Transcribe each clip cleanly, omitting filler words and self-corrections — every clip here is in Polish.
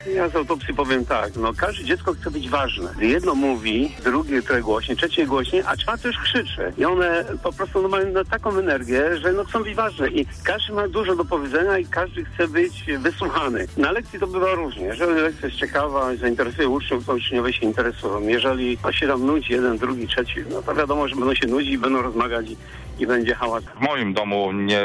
Ja z autopsji powiem tak, każde dziecko chce być ważne. Jedno mówi, drugie trochę głośniej, trzecie głośniej, a czwarte już krzyczy. I one po prostu mają taką energię, że chcą być ważne. I każdy ma dużo do powiedzenia i każdy chce być wysłuchany. Na lekcji to bywa różnie. Jeżeli lekcja jest ciekawa, zainteresuje uczniów, to uczniowie się interesują. Jeżeli się tam nudzi jeden, drugi, trzeci, to wiadomo, że będą się nudzić, będą rozmawiać i będzie hałas. W moim domu nie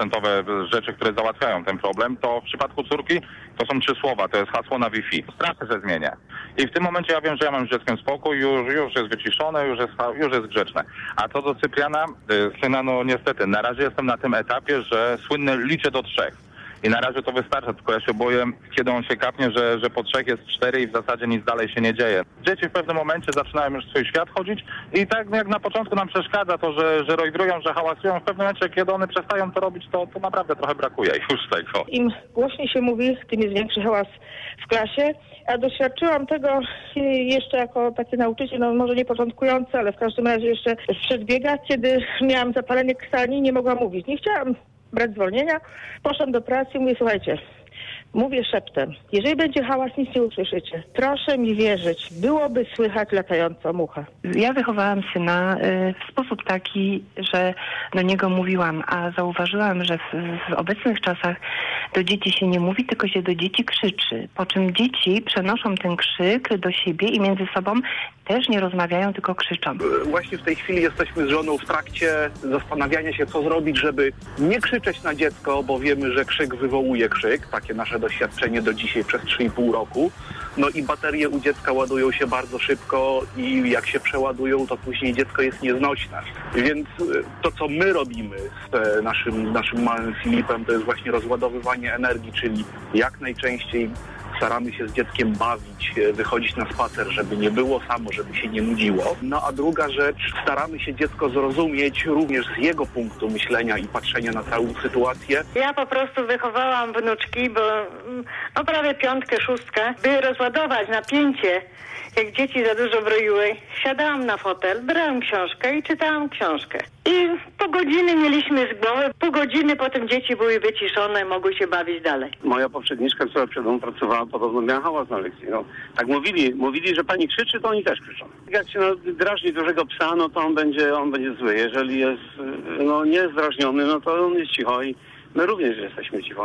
100% rzeczy, które załatwiają ten problem, to w przypadku córki to są 3 słowa, to jest hasło na Wi-Fi. Strasznie się zmienia. I w tym momencie ja wiem, że ja mam z dzieckiem spokój, już jest wyciszone, już jest grzeczne. A co do Cypriana, syna, niestety, na razie jestem na tym etapie, że słynne liczę do 3. I na razie to wystarcza, tylko ja się boję, kiedy on się kapnie, że po 3 jest 4 i w zasadzie nic dalej się nie dzieje. Dzieci w pewnym momencie zaczynają już w swój świat chodzić i tak jak na początku nam przeszkadza to, że rojgrują, że hałasują, w pewnym momencie, kiedy one przestają to robić, to naprawdę trochę brakuje już tego. Im głośniej się mówi, tym jest większy hałas w klasie. Ja doświadczyłam tego jeszcze jako taki nauczyciel, może nie początkujący, ale w każdym razie jeszcze w przedbiegach, kiedy miałam zapalenie krtani, nie mogłam mówić. Nie chciałam brać zwolnienia, poszłam do pracy i mówię, słuchajcie, mówię szeptem, jeżeli będzie hałas, nic nie usłyszycie. Proszę mi wierzyć, byłoby słychać latającą muchę. Ja wychowałam syna w sposób taki, że do niego mówiłam, a zauważyłam, że w obecnych czasach do dzieci się nie mówi, tylko się do dzieci krzyczy. Po czym dzieci przenoszą ten krzyk do siebie i między sobą też nie rozmawiają, tylko krzyczą. Właśnie w tej chwili jesteśmy z żoną w trakcie zastanawiania się, co zrobić, żeby nie krzyczeć na dziecko, bo wiemy, że krzyk wywołuje krzyk. Takie nasze doświadczenie do dzisiaj przez 3,5 roku. I baterie u dziecka ładują się bardzo szybko i jak się przeładują, to później dziecko jest nieznośne. Więc to, co my robimy z naszym małym Filipem, to jest właśnie rozładowywanie energii, czyli jak najczęściej staramy się z dzieckiem bawić, wychodzić na spacer, żeby nie było samo, żeby się nie nudziło. A druga rzecz, staramy się dziecko zrozumieć również z jego punktu myślenia i patrzenia na całą sytuację. Ja po prostu wychowałam wnuczki, bo prawie 5., 6, by rozładować napięcie. Jak dzieci za dużo broiły, siadałam na fotel, brałam książkę i czytałam książkę. I po godziny mieliśmy z głowy, pół godziny potem dzieci były wyciszone, mogły się bawić dalej. Moja poprzedniczka, która przed mną pracowała, podobno miała hałas na lekcji. Tak mówili, że pani krzyczy, to oni też krzyczą. Jak się drażni dużego psa, to on będzie zły. Jeżeli jest niezdrażniony, to on jest cicho i my również jesteśmy cicho.